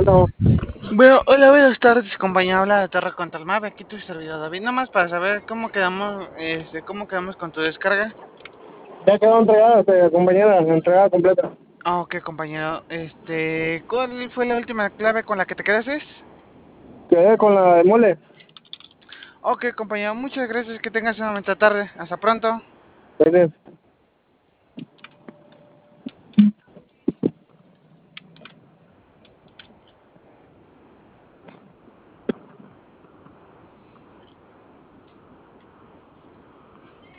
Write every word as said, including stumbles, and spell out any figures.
No, Bueno, hola, buenas tardes, compañero. Habla de Torre Contra Mave. Aquí tu servidor David. Nada más para saber cómo quedamos, este, cómo quedamos con tu descarga. ya quedó entregada, este, compañera, entregada completa. Ah, ok, compañero. Este, ¿cuál fue la última clave con la que te quedaste? Quedé con la de mole. Ok, compañero. Muchas gracias. Que tengas una bonita tarde. Hasta pronto. Ahí